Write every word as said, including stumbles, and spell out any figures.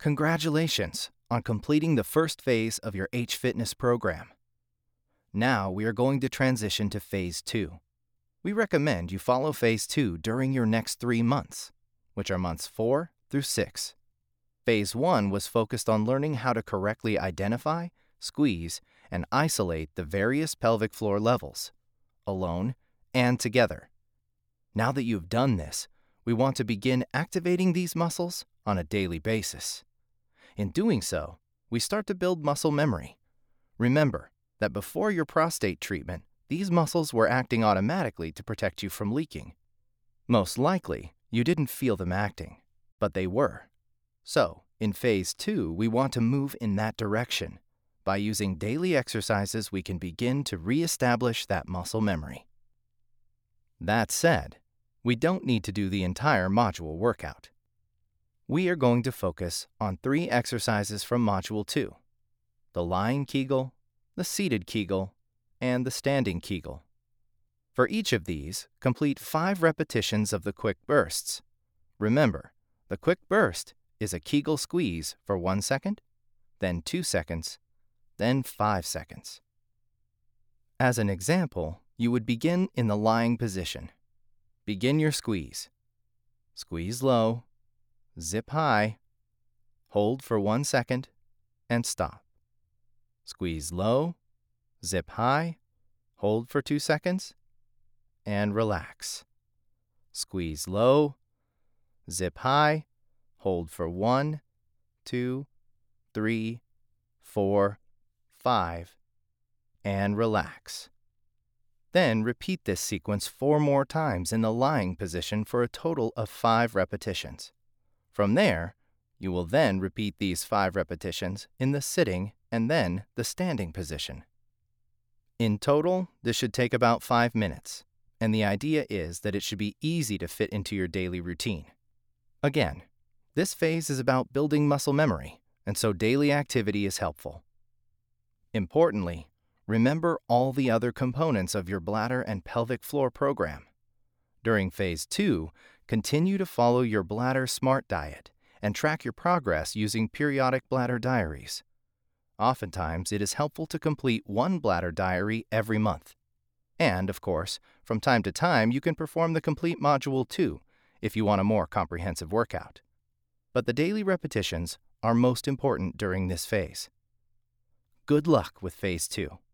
Congratulations on completing the first phase of your H Fitness program. Now we are going to transition to Phase two. We recommend you follow Phase two during your next three months, which are months four through six. Phase one was focused on learning how to correctly identify, squeeze, and isolate the various pelvic floor levels, alone and together. Now that you've done this, we want to begin activating these muscles on a daily basis. In doing so, we start to build muscle memory. Remember that before your prostate treatment, these muscles were acting automatically to protect you from leaking. Most likely, you didn't feel them acting, but they were. So, in Phase two, we want to move in that direction. By using daily exercises, we can begin to reestablish that muscle memory. That said, we don't need to do the entire module workout. We are going to focus on three exercises from Module two: the lying Kegel, the seated Kegel, and the standing Kegel. For each of these, complete five repetitions of the quick bursts. Remember, the quick burst is a Kegel squeeze for one second, then two seconds, then five seconds. As an example, you would begin in the lying position. Begin your squeeze. Squeeze low, zip high, hold for one second, and stop. Squeeze low, zip high, hold for two seconds, and relax. Squeeze low, zip high, hold for one, two, three, four, five, and relax. Then repeat this sequence four more times in the lying position for a total of five repetitions. From there, you will then repeat these five repetitions in the sitting and then the standing position. In total, this should take about five minutes, and the idea is that it should be easy to fit into your daily routine. Again, this phase is about building muscle memory, and so daily activity is helpful. Importantly, remember all the other components of your bladder and pelvic floor program. During Phase two, continue to follow your Bladder Smart diet and track your progress using periodic bladder diaries. Oftentimes, it is helpful to complete one bladder diary every month. And, of course, from time to time, you can perform the complete Module two if you want a more comprehensive workout. But the daily repetitions are most important during this phase. Good luck with Phase two.